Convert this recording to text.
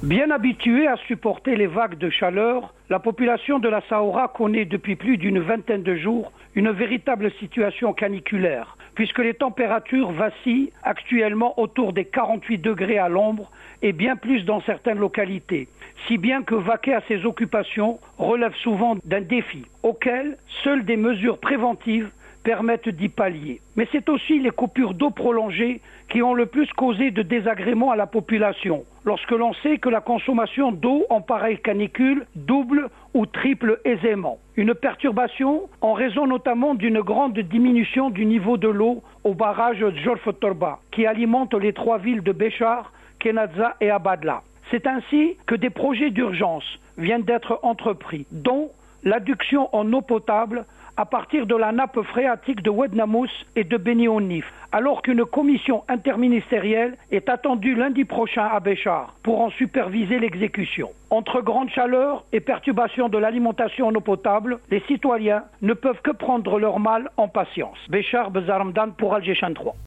Bien habituée à supporter les vagues de chaleur, la population de la Sahara connaît depuis plus d'une vingtaine de jours une véritable situation caniculaire, puisque les températures vacillent actuellement autour des 48 degrés à l'ombre et bien plus dans certaines localités, si bien que vaquer à ses occupations relève souvent d'un défi, auquel seules des mesures préventives permettent d'y pallier. Mais c'est aussi les coupures d'eau prolongées qui ont le plus causé de désagréments à la population, lorsque l'on sait que la consommation d'eau en pareille canicule double ou triple aisément. Une perturbation en raison notamment d'une grande diminution du niveau de l'eau au barrage Djorf Torba, qui alimente les 3 villes de Béchar, Kenadza et Abadla. C'est ainsi que des projets d'urgence viennent d'être entrepris, dont l'adduction en eau potable à partir de la nappe phréatique de Oued-Namous et de Beni Onif, alors qu'une commission interministérielle est attendue lundi prochain à Béchar pour en superviser l'exécution. Entre grande chaleur et perturbation de l'alimentation en eau potable, les citoyens ne peuvent que prendre leur mal en patience. Béchar Bezaramdan pour Alger 3.